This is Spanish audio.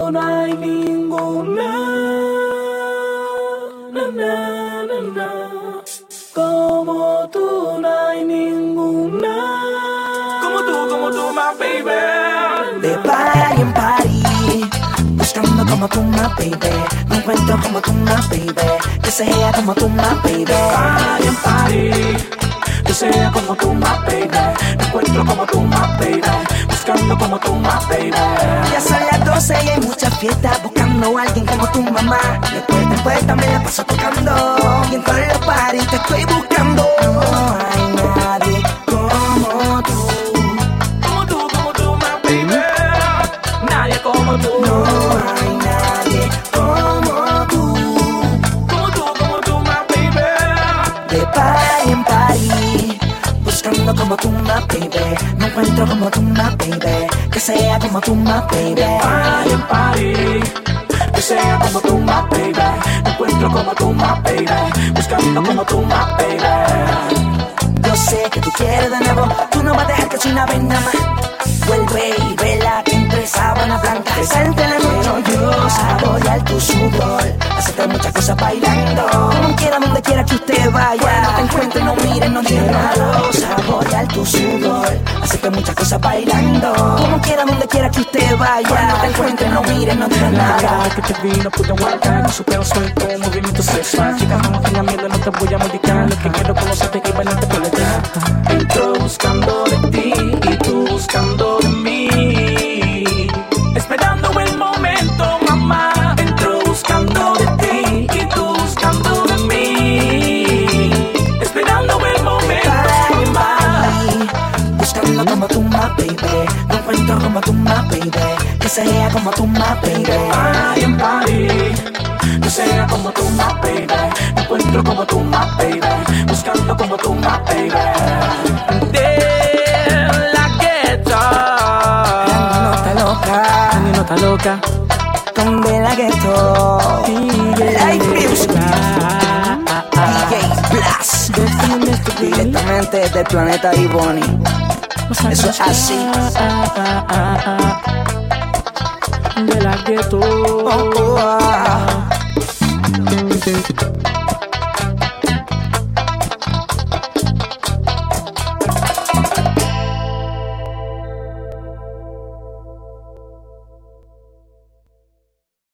tú no hay ninguna. Na, na, na, na. Como tú no hay ninguna. Como tú, my baby. De party en party, buscando como tú, my baby. No encuentro como tú, my baby. Que sea como tú, my baby. Party en party, que sea como tú, my baby. No encuentro como tú, my baby. Buscando como tú, my baby. Ya son las 12 y hay muchas fiestas, buscando a alguien como tu mamá. Después también la paso tocando, y en todos los parties te estoy buscando. No hay nadie como tú. Como tú, my baby. Nadie como tú. No hay nadie como tú. Como tú, my baby. De party en party, buscando como tú, my baby. No encuentro como tú, my baby. Que sea como tú, my baby. Party en party, que sea como tú, my baby. No encuentro como tú, my baby. Buscando como tú, my baby. Yo sé que tú quieres de nuevo, tú no vas a dejar que soy una vez nada más. Vuelve y vela que entre sábana blanca presente en el mundo. Yo saborear tu sudor, hacerte muchas cosas bailando. Como quiera, donde quiera que usted vaya. Cuando te encuentre, no mires, no digas nada. Saborear tu sudor, hacerte muchas cosas bailando. Como quiera, donde quiera que usted vaya. Cuando te encuentre, no mires, no digas La nada. mirada que te vi no pude aguantar. Con su pelo suelto, movimiento sexual. Chica, no tenga miedo, no te voy a modificar. Lo que quiero conocerte y bailarte por detrás. Entro buscando de ti y tú buscando de mí. Esperando el momento, mamá. Entro buscando de ti y tú buscando de mí. Esperando el momento, mamá. Buscando como tú, my baby. No encuentro como tú, my baby. Que sea como tú, my baby. Party en party, que sea como tú, my baby. No encuentro como tú, my baby. Buscando como tú, my baby. De la gueto. No está loca, No está loca. con De La Ghetto. Live Music. DJ Blast. Directamente desde el planeta Iboni. Eso es así. De la gueto. Oh, oh, ah.